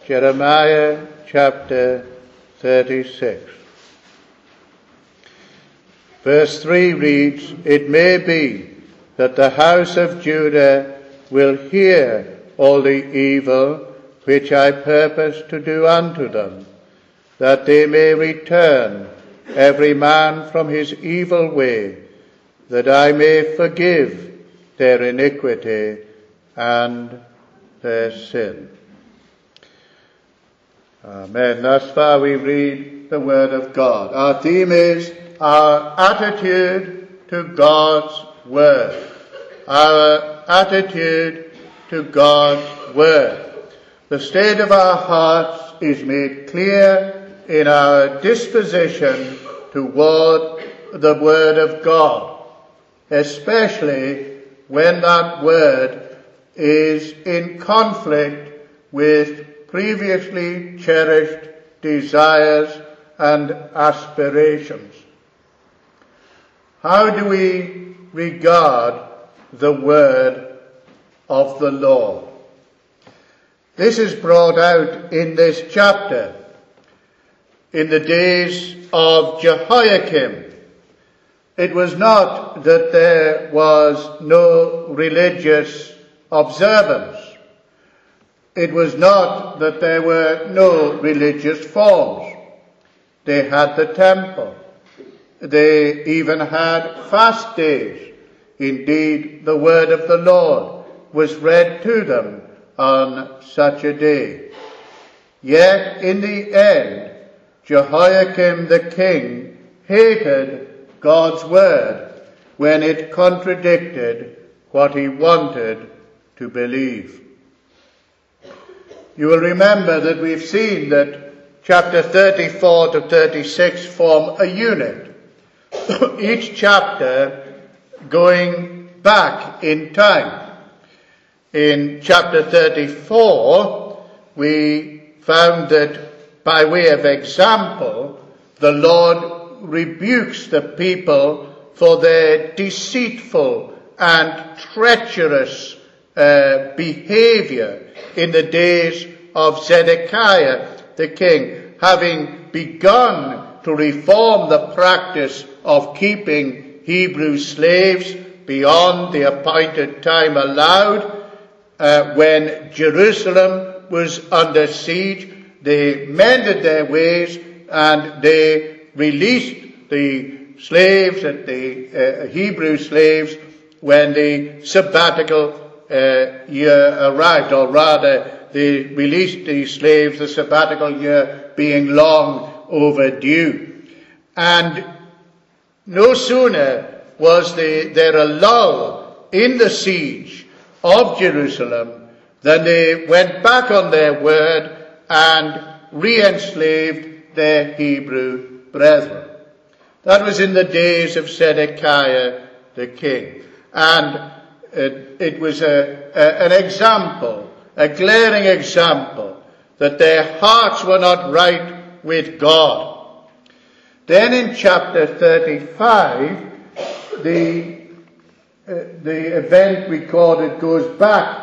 Jeremiah chapter 36. Verse 3 reads, "It may be that the house of Judah will hear all the evil which I purpose to do unto them, that they may return every man from his evil way, that I may forgive their iniquity and their sin." Amen. Thus far we read the word of God. Our theme is our attitude to God's word. Our attitude to God's word. The state of our hearts is made clear in our disposition toward the word of God, especially when that word is in conflict with previously cherished desires and aspirations. How do we regard the word of the Lord? This is brought out in this chapter. In the days of Jehoiakim, it was not that there was no religious observance. It was not that there were no religious forms. They had the temple. They even had fast days. Indeed, the word of the Lord was read to them on such a day. Yet in the end, Jehoiakim the king hated God's word when it contradicted what he wanted to believe. You will remember that we've seen that chapter 34 to 36 form a unit, each chapter going back in time. In chapter 34, we found that by way of example, the Lord rebukes the people for their deceitful and treacherous behavior in the days of Zedekiah the king, having begun to reform the practice of keeping Hebrew slaves beyond the appointed time allowed. When Jerusalem was under siege, they mended their ways and they released the slaves, the Hebrew slaves, when the sabbatical year arrived, or rather they released the slaves, the sabbatical year being long overdue. And no sooner was there a lull in the siege of Jerusalem than they went back on their word and re-enslaved their Hebrew brethren. That was in the days of Zedekiah the king. And it was an example, a glaring example, that their hearts were not right with God. Then in chapter 35, the event recorded goes back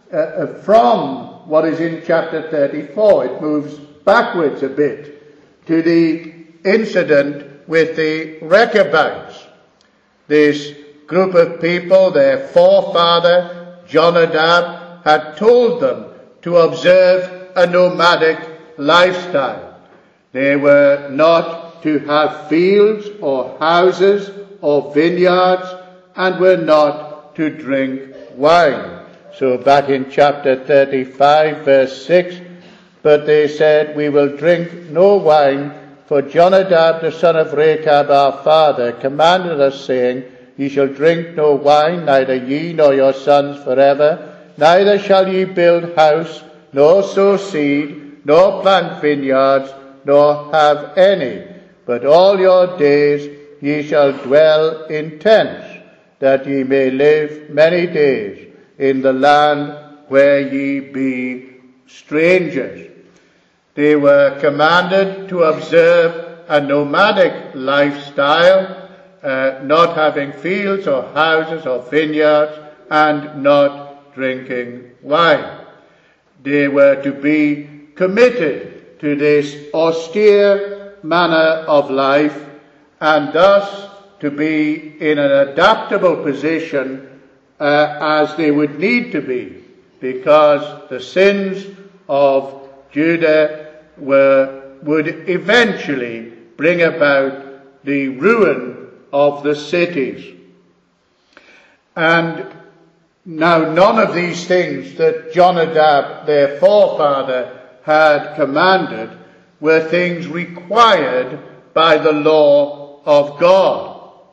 from what is in chapter 34. It moves backwards a bit to the incident with the Rechabites. This group of people, their forefather Jonadab had told them to observe a nomadic lifestyle. They were not to have fields or houses or vineyards, and were not to drink wine. So back in chapter 35 verse 6, "But they said, We will drink no wine, for Jonadab the son of Rechab our father commanded us, saying, Ye shall drink no wine, neither ye nor your sons forever, neither shall ye build house, nor sow seed, nor plant vineyards, nor have any. But all your days ye shall dwell in tents, that ye may live many days in the land where ye be strangers." They were commanded to observe a nomadic lifestyle, not having fields or houses or vineyards, and not drinking wine. They were to be committed to this austere manner of life, and thus to be in an adaptable position as they would need to be, because the sins of Judah would eventually bring about the ruin of the cities. And now none of these things that Jonadab, their forefather, had commanded were things required by the law of God.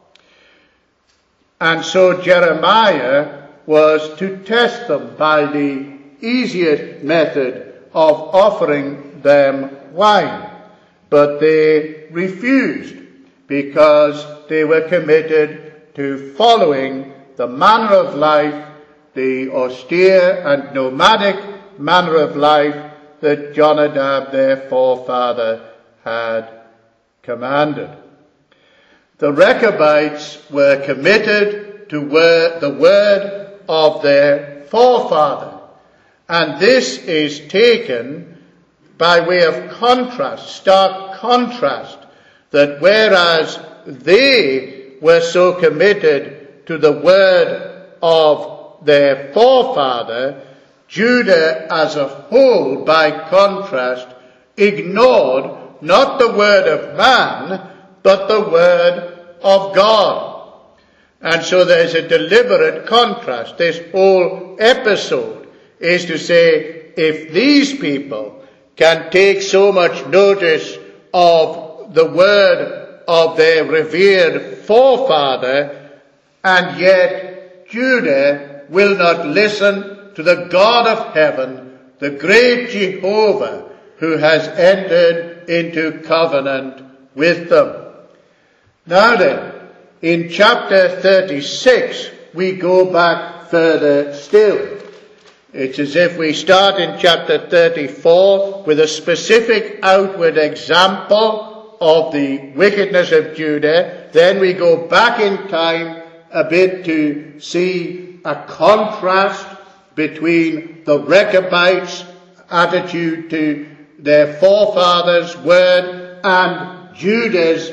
And so Jeremiah was to test them by the easiest method of offering them wine. But they refused, because they were committed to following the manner of life, the austere and nomadic manner of life that Jonadab, their forefather, had commanded. The Rechabites were committed to the word of their forefather, and this is taken by way of contrast, stark contrast, that whereas they were so committed to the word of their forefather, Judah as a whole, by contrast, ignored not the word of man, but the word of God. And so there's a deliberate contrast. This whole episode is to say, if these people can take so much notice of the word of their revered forefather, and yet Judah will not listen to the God of heaven, the great Jehovah, who has entered into covenant with them. Now then, in chapter 36, we go back further still. It's as if we start in chapter 34 with a specific outward example of the wickedness of Judah. Then we go back in time a bit to see a contrast between the Rechabites' attitude to their forefathers' word and Judah's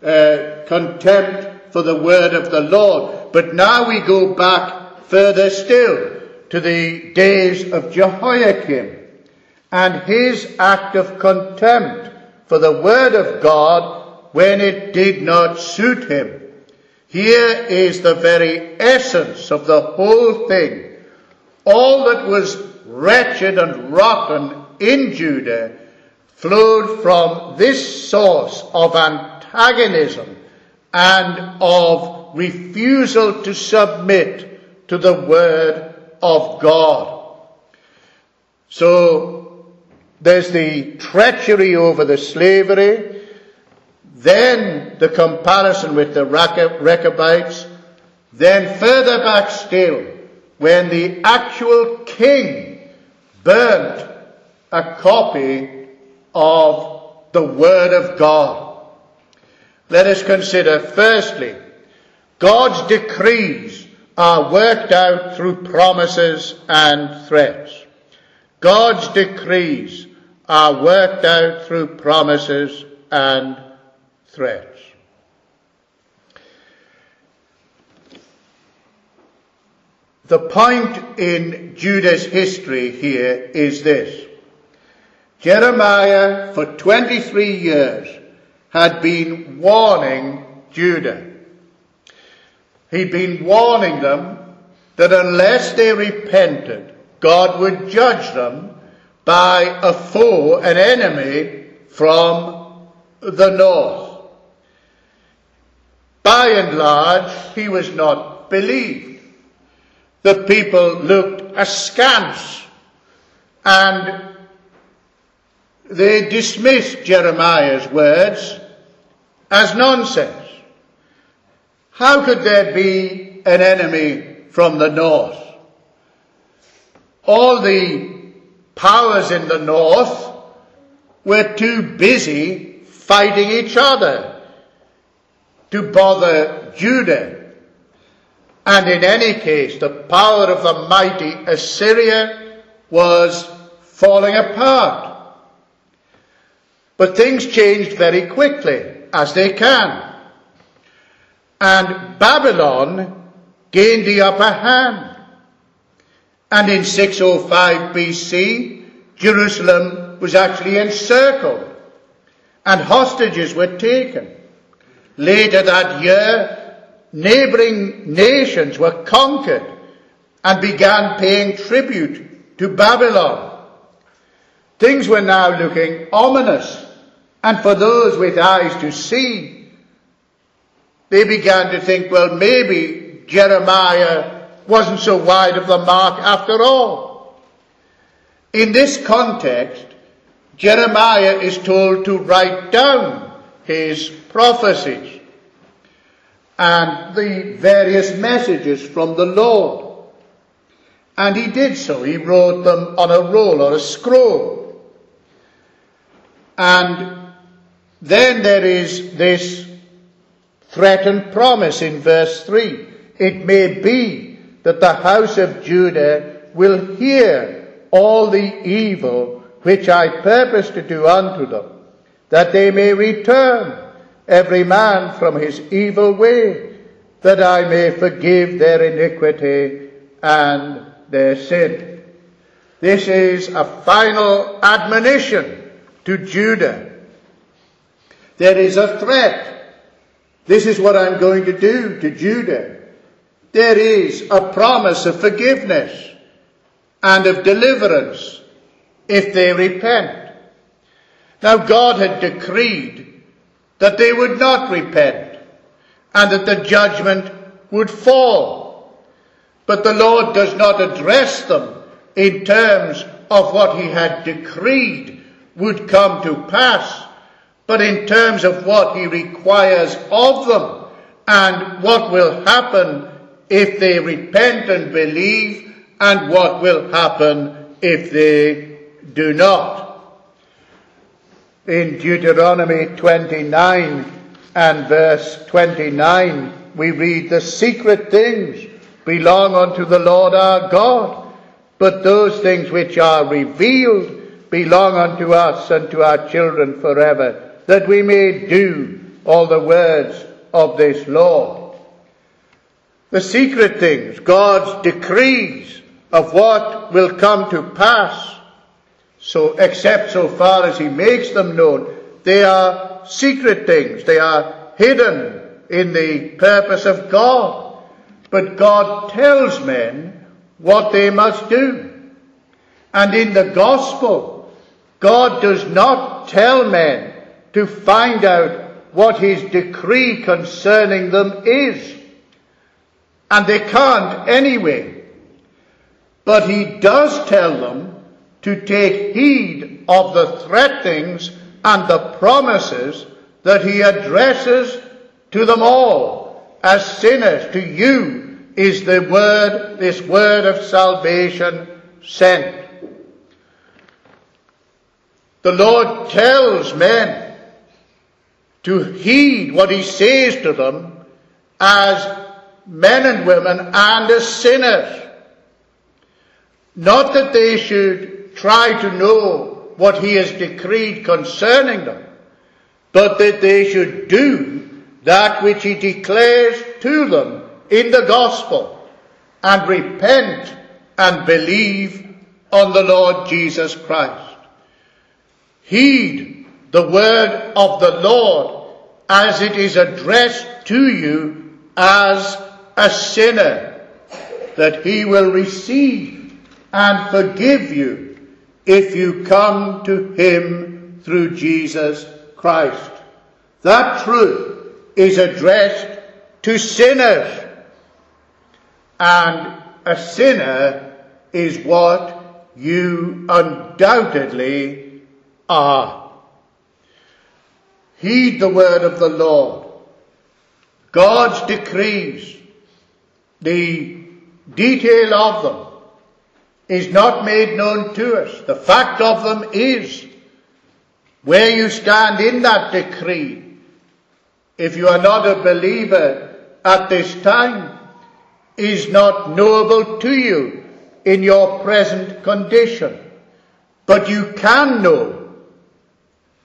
contempt for the word of the Lord. But now we go back further still to the days of Jehoiakim and his act of contempt for the word of God when it did not suit him. Here is the very essence of the whole thing. All that was wretched and rotten in Judah flowed from this source of antagonism and of refusal to submit to the word of God. So there's the treachery over the slavery, then the comparison with the Rechabites, then further back still, when the actual king burnt a copy of the word of God. Let us consider, firstly, God's decrees are worked out through promises and threats. God's decrees are worked out through promises and threats. The point in Judah's history here is this. Jeremiah, for 23 years, had been warning Judah. He'd been warning them that unless they repented, God would judge them by a foe, an enemy from the north. By and large, he was not believed. The people looked askance and they dismissed Jeremiah's words as nonsense. How could there be an enemy from the north? All the powers in the north were too busy fighting each other to bother Judah. And in any case, the power of the mighty Assyria was falling apart. But things changed very quickly, as they can. And Babylon gained the upper hand. And in 605 BC, Jerusalem was actually encircled, and hostages were taken. Later that year, neighboring nations were conquered and began paying tribute to Babylon. Things were now looking ominous, and for those with eyes to see, they began to think, well, maybe Jeremiah wasn't so wide of the mark after all. In this context, Jeremiah is told to write down his prophecies and the various messages from the Lord. And he did so. He wrote them on a roll or a scroll. And then there is this threat and promise in verse 3. It may be that the house of Judah will hear all the evil which I purpose to do unto them, that they may return every man from his evil way, that I may forgive their iniquity and their sin. This is a final admonition to Judah. There is a threat. This is what I'm going to do to Judah. There is a promise of forgiveness and of deliverance if they repent. Now God had decreed that they would not repent and that the judgment would fall. But the Lord does not address them in terms of what he had decreed would come to pass, but in terms of what he requires of them and what will happen if they repent and believe, and what will happen if they do not. In Deuteronomy 29 and verse 29, we read, the secret things belong unto the Lord our God, but those things which are revealed belong unto us and to our children forever, that we may do all the words of this law. The secret things, God's decrees of what will come to pass, so except so far as he makes them known, they are secret things. They are hidden in the purpose of God. But God tells men what they must do. And in the gospel, God does not tell men to find out what his decree concerning them is. And they can't anyway. But he does tell them to take heed of the threatenings and the promises that he addresses to them all as sinners. To you is the word, this word of salvation sent. The Lord tells men to heed what he says to them as men and women and as sinners. Not that they should try to know what he has decreed concerning them, but that they should do that which he declares to them in the gospel and repent and believe on the Lord Jesus Christ. Heed the word of the Lord as it is addressed to you as a sinner, that he will receive and forgive you if you come to him through Jesus Christ. That truth is addressed to sinners, and a sinner is what you undoubtedly are. Heed the word of the Lord. God's decrees, the detail of them is not made known to us. The fact of them is where you stand in that decree. If you are not a believer at this time, is not knowable to you in your present condition. But you can know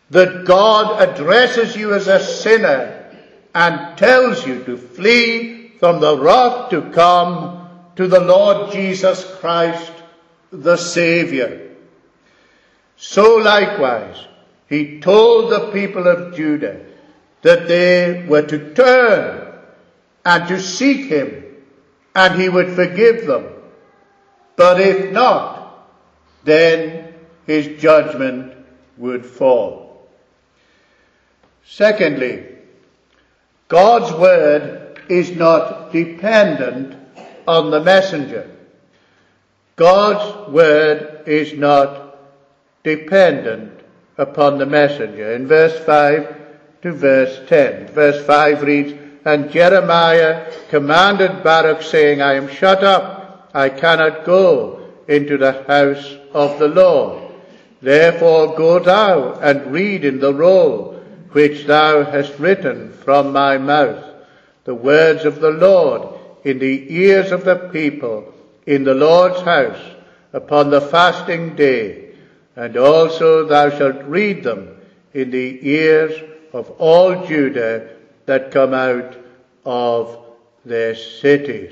that God addresses you as a sinner and tells you to flee from the wrath to come to the Lord Jesus Christ, the Saviour. So likewise, he told the people of Judah that they were to turn and to seek him, and he would forgive them. But if not, then his judgment would fall. Secondly, God's word is not dependent on the messenger. God's word is not dependent upon the messenger. In verse 5 to verse 10. Verse 5 reads, "And Jeremiah commanded Baruch, saying, I am shut up, I cannot go into the house of the Lord. Therefore go thou and read in the roll which thou hast written from my mouth, the words of the Lord in the ears of the people in the Lord's house upon the fasting day, and also thou shalt read them in the ears of all Judah that come out of their cities."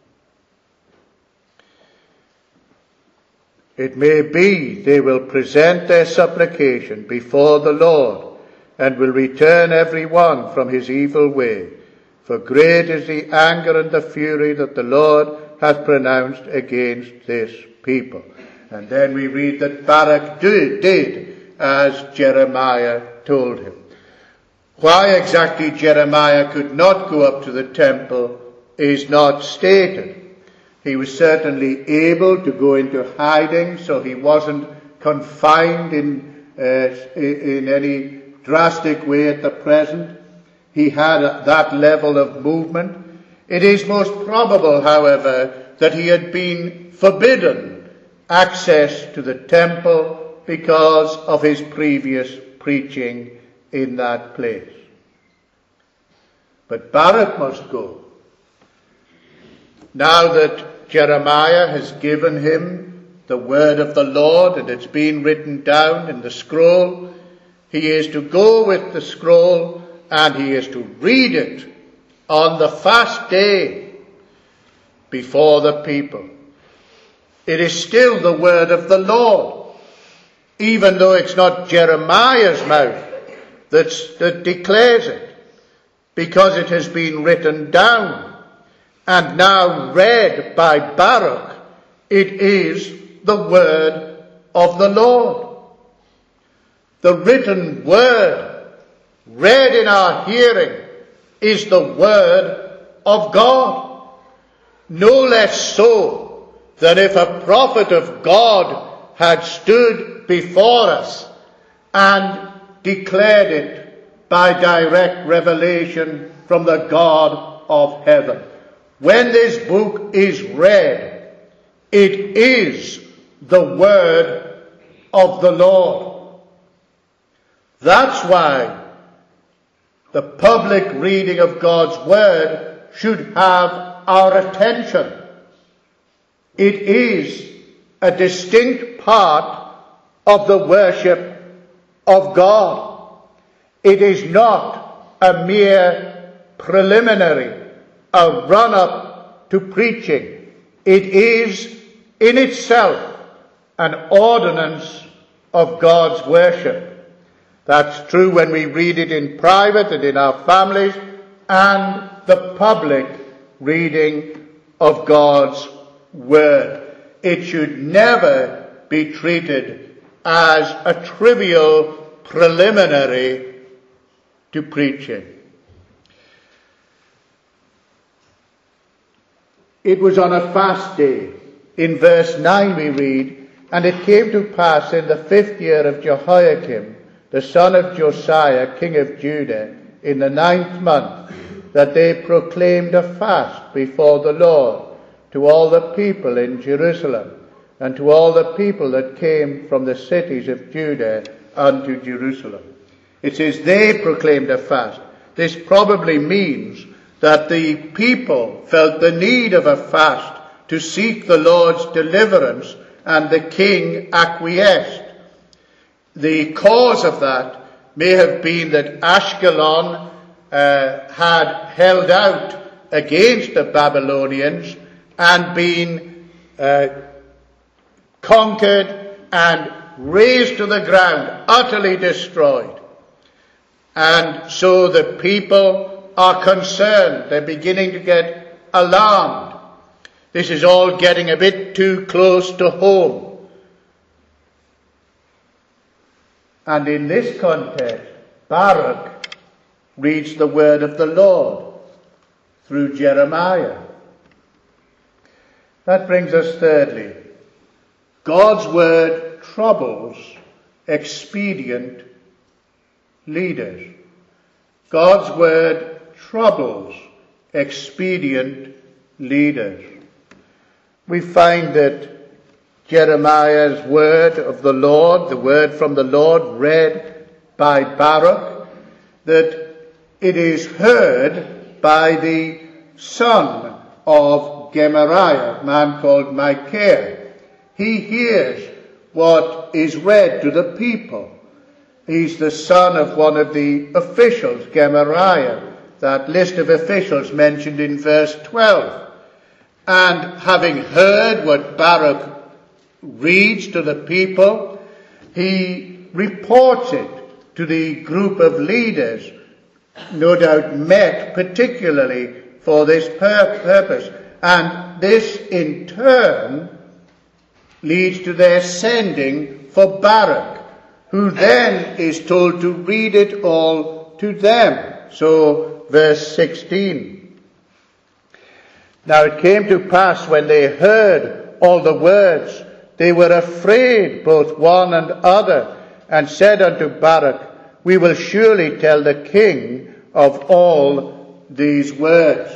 It may be they will present their supplication before the Lord, and will return every one from his evil way. For great is the anger and the fury that the Lord hath pronounced against this people. And then we read that Baruch did as Jeremiah told him. Why exactly Jeremiah could not go up to the temple is not stated. He was certainly able to go into hiding, so he wasn't confined in any drastic way at the present. He had that level of movement. It is most probable, however, that he had been forbidden access to the temple because of his previous preaching in that place. But Baruch must go. Now that Jeremiah has given him the word of the Lord and it's been written down in the scroll, he is to go with the scroll and he is to read it on the fast day before the people. It is still the word of the Lord, even though it's not Jeremiah's mouth that declares it, because it has been written down and now read by Baruch. It is the word of the Lord. The written word, read in our hearing, is the word of God. No less so than if a prophet of God had stood before us and declared it by direct revelation from the God of heaven. When this book is read, it is the word of the Lord. That's why the public reading of God's word should have our attention. It is a distinct part of the worship of God. It is not a mere preliminary, a run-up to preaching. It is in itself an ordinance of God's worship. That's true when we read it in private and in our families, and the public reading of God's word. It should never be treated as a trivial preliminary to preaching. It was on a fast day. In verse 9 we read, "And it came to pass in the 5th year of Jehoiakim, the son of Josiah, king of Judah, in the 9th month, that they proclaimed a fast before the Lord to all the people in Jerusalem, and to all the people that came from the cities of Judah unto Jerusalem." It says they proclaimed a fast. This probably means that the people felt the need of a fast to seek the Lord's deliverance, and the king acquiesced. The cause of that may have been that Ashkelon had held out against the Babylonians and been conquered and razed to the ground, utterly destroyed. And so the people are concerned. They're beginning to get alarmed. This is all getting a bit too close to home. And in this context, Baruch reads the word of the Lord through Jeremiah. That brings us thirdly. God's word troubles expedient leaders. God's word troubles expedient leaders. We find that Jeremiah's word of the Lord, the word from the Lord read by Baruch, that it is heard by the son of Gemariah, a man called Micaiah. He hears what is read to the people. He's the son of one of the officials, Gemariah, that list of officials mentioned in verse 12. And having heard what Baruch reads to the people, he reports it to the group of leaders, no doubt met particularly for this purpose. And this in turn leads to their sending for Baruch, who then is told to read it all to them. So, verse 16. Now it came to pass when they heard all the words, they were afraid, both one and other, and said unto Baruch, we will surely tell the king of all these words.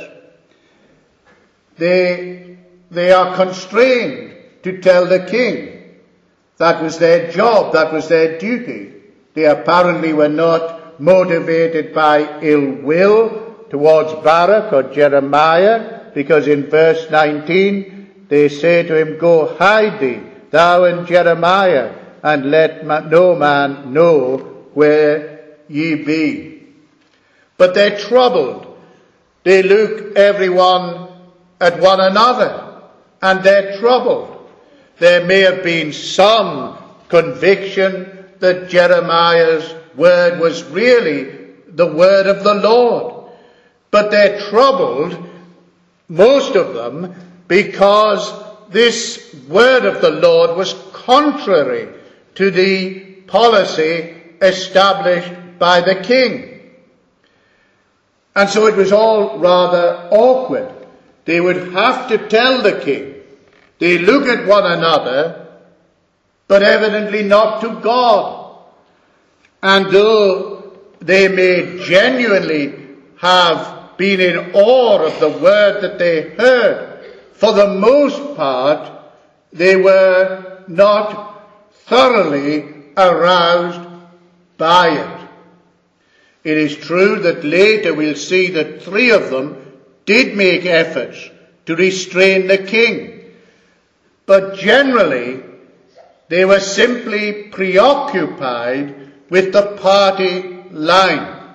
They are constrained to tell the king. That was their job, that was their duty. They apparently were not motivated by ill will towards Baruch or Jeremiah, because in verse 19 they say to him, go hide thee, thou and Jeremiah, and let no man know where ye be. But they're troubled. They look everyone at one another, and they're troubled. There may have been some conviction that Jeremiah's word was really the word of the Lord. But they're troubled, most of them, because this word of the Lord was contrary to the policy established by the king. And so it was all rather awkward. They would have to tell the king. They look at one another, but evidently not to God. And though they may genuinely have been in awe of the word that they heard, for the most part, they were not thoroughly aroused by it. It is true that later we'll see that 3 of them did make efforts to restrain the king. But generally, they were simply preoccupied with the party line.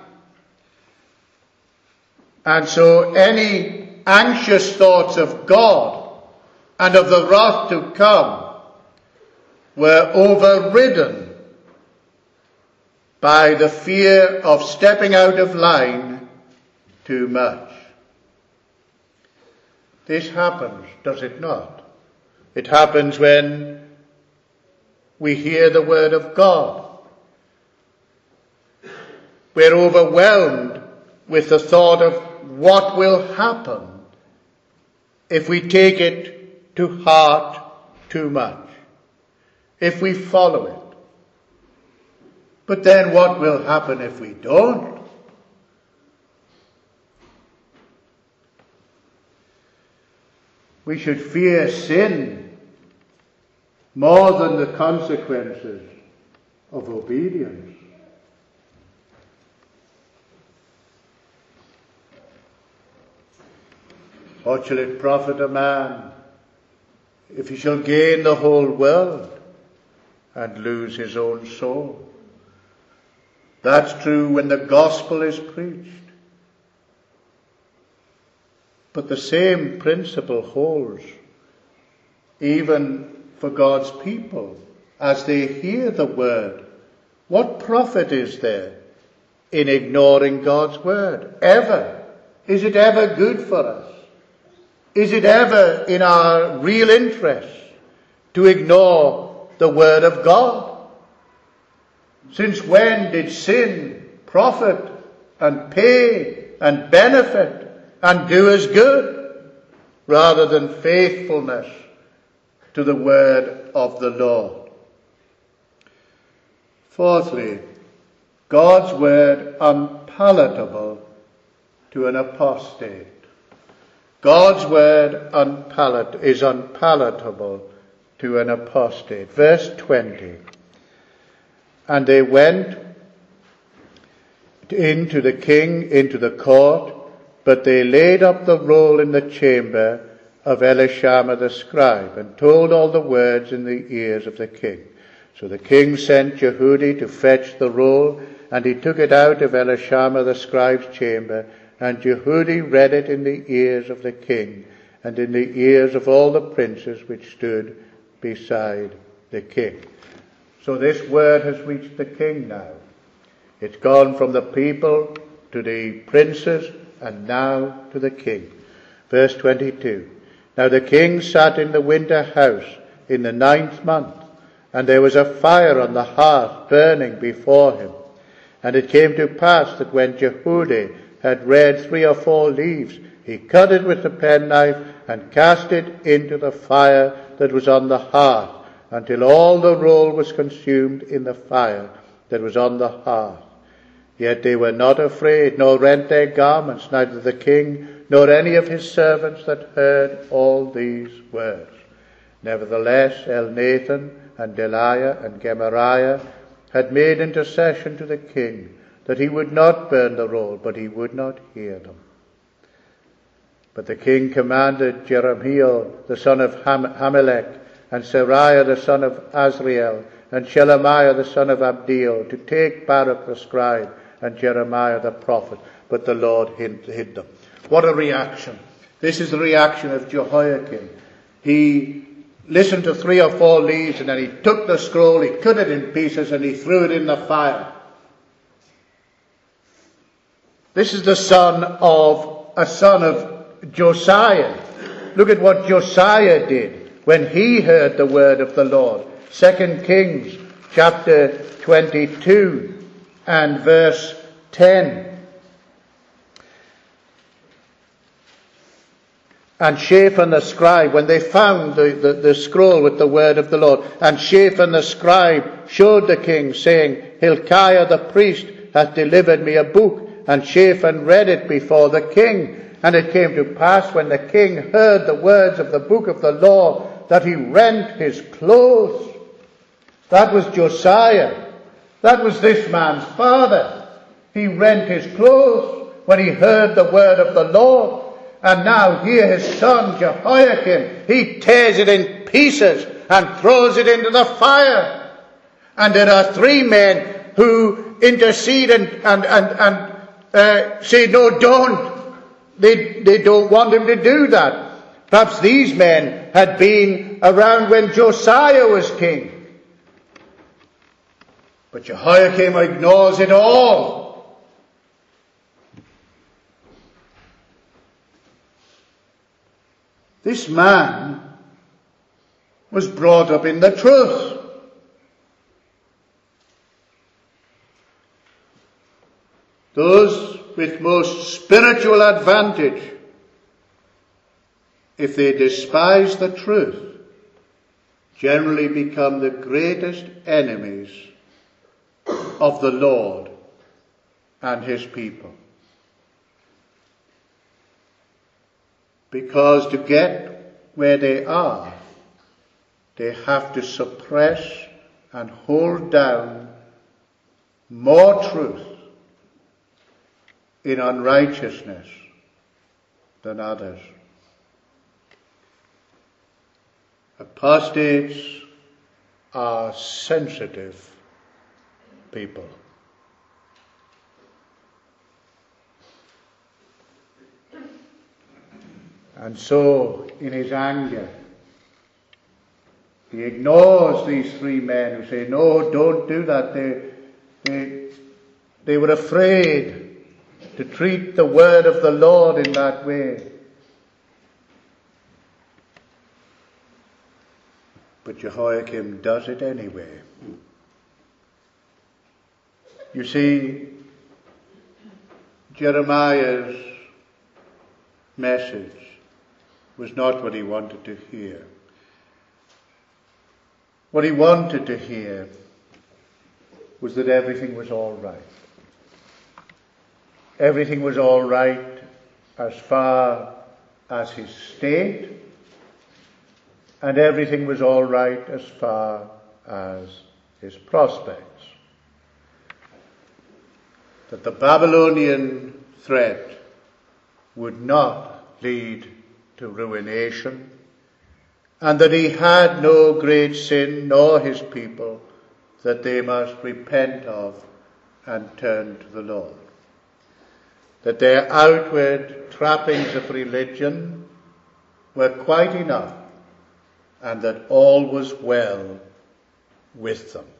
And so any anxious thoughts of God and of the wrath to come were overridden by the fear of stepping out of line too much. This happens, does it not? It happens when we hear the word of God. We're overwhelmed with the thought of what will happen if we take it to heart too much, if we follow it. But then what will happen if we don't? We should fear sin more than the consequences of obedience. What shall it profit a man if he shall gain the whole world and lose his own soul? That's true when the gospel is preached. But the same principle holds even for God's people as they hear the word. What profit is there in ignoring God's word? Ever? Is it ever good for us? Is it ever in our real interest to ignore the word of God? Since when did sin profit and pay and benefit and do us good, rather than faithfulness to the word of the Lord? Fourthly, God's word unpalatable to an apostate. God's word is unpalatable to an apostate. Verse 20. And they went into the king, into the court, but they laid up the roll in the chamber of Elishama the scribe, and told all the words in the ears of the king. So the king sent Jehudi to fetch the roll, and he took it out of Elishama the scribe's chamber, and Jehudi read it in the ears of the king, and in the ears of all the princes which stood beside the king. So this word has reached the king now. It's gone from the people to the princes, and now to the king. Verse 22. Now the king sat in the winter house in the 9th month, and there was a fire on the hearth burning before him. And it came to pass that when Jehudi had read 3 or 4 leaves, he cut it with the penknife and cast it into the fire that was on the hearth, until all the roll was consumed in the fire that was on the hearth. Yet they were not afraid, nor rent their garments, neither the king nor any of his servants that heard all these words. Nevertheless, Elnathan and Delaiah and Gemariah had made intercession to the king, that he would not burn the roll, but he would not hear them. But the king commanded Jerahmeel the son of Hamelech, and Seraiah the son of Azriel, and Shelemiah the son of Abdiel, to take Baruch the scribe and Jeremiah the prophet, but the Lord hid them. What a reaction. This is the reaction of Jehoiakim. He listened to 3 or 4 leaves, and then he took the scroll, he cut it in pieces, and he threw it in the fire. This is a son of Josiah. Look at what Josiah did when he heard the word of the Lord. 2 Kings chapter 22 and verse 10. And Shaphan the scribe, when they found the scroll with the word of the Lord, and Shaphan the scribe showed the king, saying, Hilkiah the priest hath delivered me a book. And Shaphan read it before the king. And it came to pass, when the king heard the words of the book of the law, that he rent his clothes. That was Josiah. That was this man's father. He rent his clothes when he heard the word of the Lord. And now here his son Jehoiakim, he tears it in pieces and throws it into the fire. And there are 3 men who intercede and say, no, don't. They don't want him to do that. Perhaps these men had been around when Josiah was king. But Jehoiakim ignores it all. This man was brought up in the truth. Those with most spiritual advantage, if they despise the truth, generally become the greatest enemies of the Lord and his people. Because to get where they are, they have to suppress and hold down more truth in unrighteousness than others. Apostates are sensitive people. And so, in his anger, he ignores these three men who say, no, don't do that. They were afraid to treat the word of the Lord in that way. But Jehoiakim does it anyway. You see, Jeremiah's message was not what he wanted to hear. What he wanted to hear was that everything was all right. Everything was all right as far as his state, and everything was all right as far as his prospects. That the Babylonian threat would not lead to ruination, and that he had no great sin, nor his people, that they must repent of and turn to the Lord. That their outward trappings of religion were quite enough, and that all was well with them.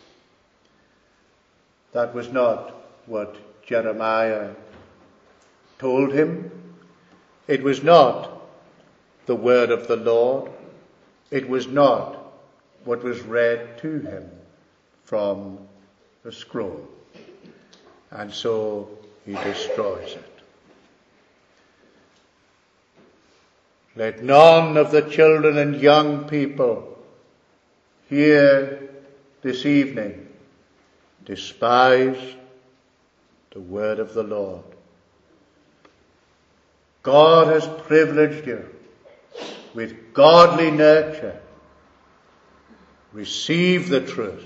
That was not what Jeremiah told him. It was not the word of the Lord. It was not what was read to him from the scroll. And so he destroys it. Let none of the children and young people here this evening despise the word of the Lord. God has privileged you with godly nurture. Receive the truth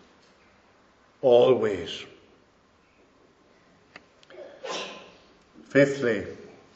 always. Fifthly,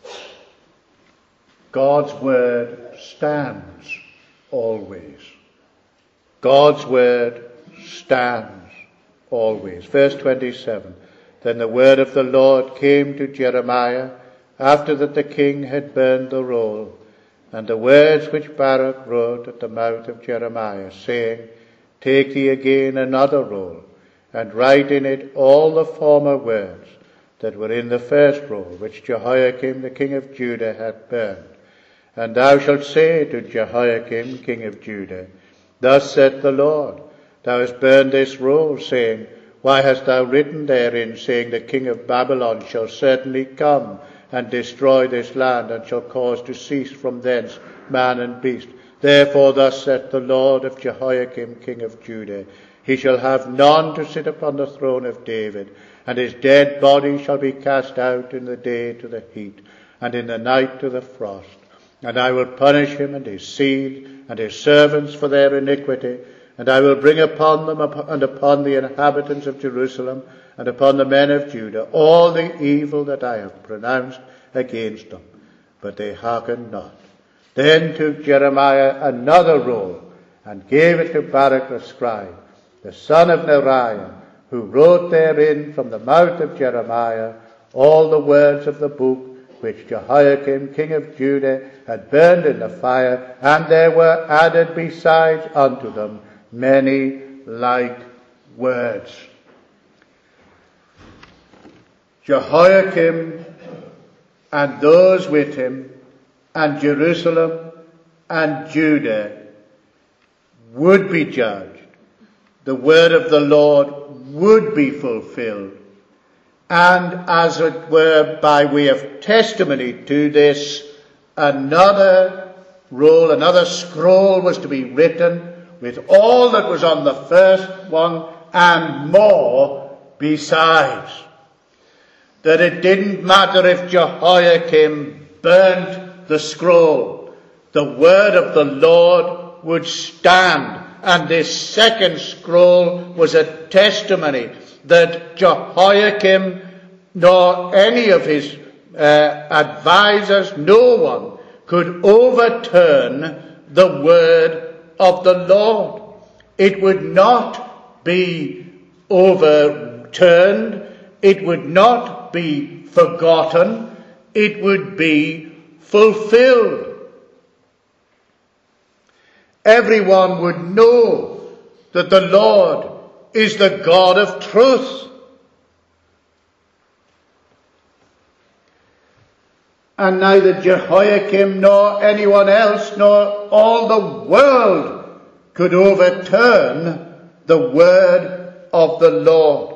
God's word stands always. God's word stands always. Verse 27. Then the word of the Lord came to Jeremiah after that the king had burned the roll, and the words which Baruch wrote at the mouth of Jeremiah, saying, Take thee again another roll, and write in it all the former words that were in the first roll, which Jehoiakim the king of Judah had burned. And thou shalt say to Jehoiakim king of Judah, Thus saith the Lord, Thou hast burned this roll, saying, Why hast thou written therein, saying, The king of Babylon shall certainly come and destroy this land, and shall cause to cease from thence man and beast. Therefore thus saith the Lord of Jehoiakim king of Judah, He shall have none to sit upon the throne of David, and his dead body shall be cast out in the day to the heat, and in the night to the frost. And I will punish him and his seed and his servants for their iniquity, and I will bring upon them and upon the inhabitants of Jerusalem and upon the men of Judah all the evil that I have pronounced against them. But they hearkened not. Then took Jeremiah another roll and gave it to Baruch the scribe, the son of Neriah, who wrote therein from the mouth of Jeremiah all the words of the book which Jehoiakim king of Judah had burned in the fire, and there were added besides unto them many like words. Jehoiakim and those with him and Jerusalem and Judah would be judged. The word of the Lord would be fulfilled. And as it were by way of testimony to this, another roll, another scroll was to be written with all that was on the first one and more besides. That it didn't matter if Jehoiakim burnt the scroll, the word of the Lord would stand. And this second scroll was a testimony that Jehoiakim, nor any of his advisors, no one could overturn the word of the Lord. It would not be overturned. It would not be forgotten. It would be fulfilled. Everyone would know that the Lord is the God of truth. And neither Jehoiakim nor anyone else nor all the world could overturn the word of the Lord.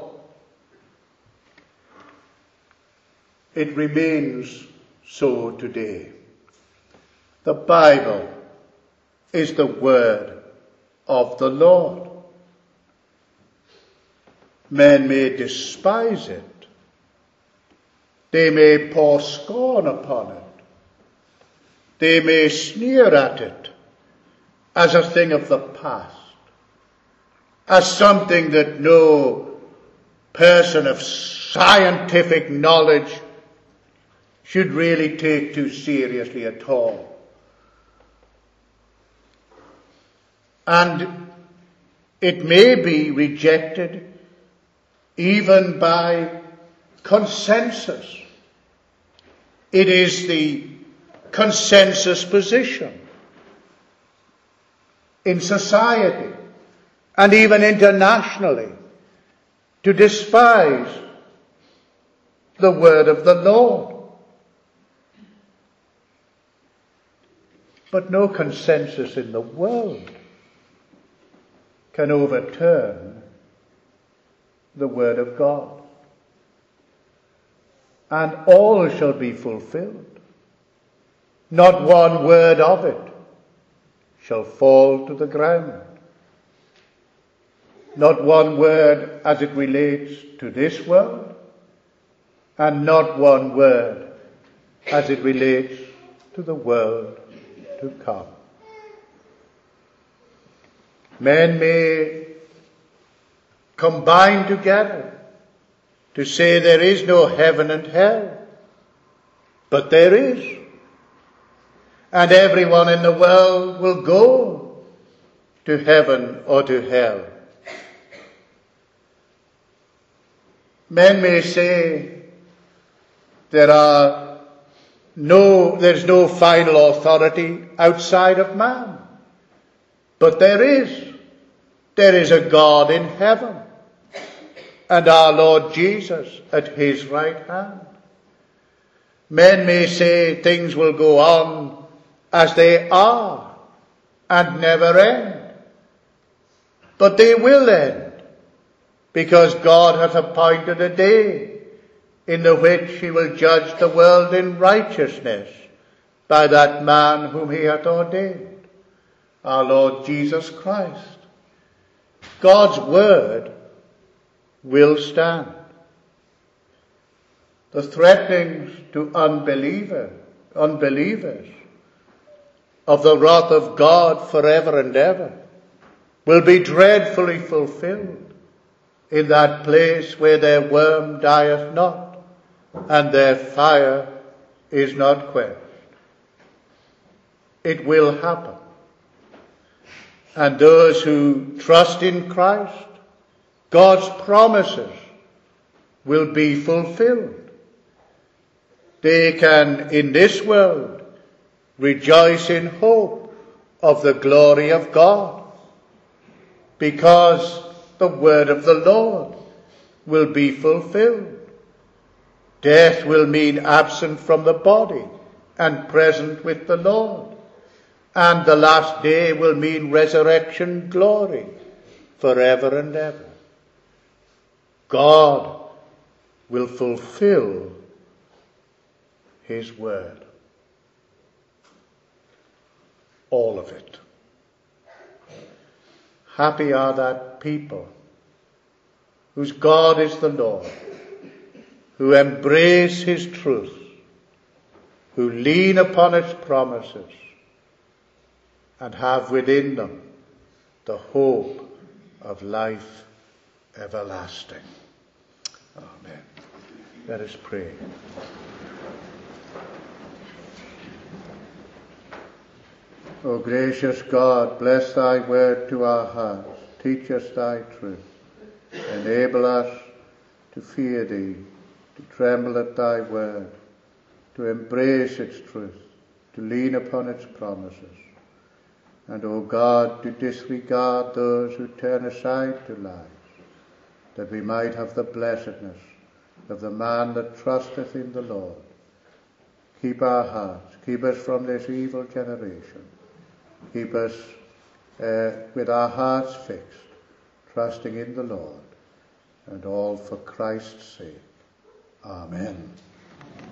It remains so today. The Bible is the word of the Lord. Men may despise it. They may pour scorn upon it. They may sneer at it as a thing of the past, as something that no person of scientific knowledge should really take too seriously at all. And it may be rejected even by consensus. It is the consensus position in society and even internationally to despise the word of the Lord. But no consensus in the world can overturn the word of God. And all shall be fulfilled. Not one word of it shall fall to the ground. Not one word as it relates to this world, and not one word as it relates to the world to come. Men may combine together to say there is no heaven and hell, but there is. And everyone in the world will go to heaven or to hell. Men may say there's no final authority outside of man, but there is. There is a God in heaven, and our Lord Jesus at his right hand. Men may say things will go on as they are and never end. But they will end, because God hath appointed a day in the which he will judge the world in righteousness by that man whom he hath ordained, our Lord Jesus Christ. God's word will stand. The threatenings to unbelievers of the wrath of God forever and ever will be dreadfully fulfilled in that place where their worm dieth not and their fire is not quenched. It will happen. And those who trust in Christ, God's promises will be fulfilled. They can, in this world, rejoice in hope of the glory of God, because the word of the Lord will be fulfilled. Death will mean absent from the body and present with the Lord. And the last day will mean resurrection glory forever and ever. God will fulfill his word. All of it. Happy are that people whose God is the Lord, who embrace his truth, who lean upon its promises, and have within them the hope of life everlasting. Amen. Let us pray. O gracious God, bless thy word to our hearts. Teach us thy truth. Enable us to fear thee, to tremble at thy word, to embrace its truth, to lean upon its promises, and, O God, to disregard those who turn aside to lies, that we might have the blessedness of the man that trusteth in the Lord. Keep our hearts, keep us from this evil generation, keep us with our hearts fixed, trusting in the Lord, and all for Christ's sake. Amen.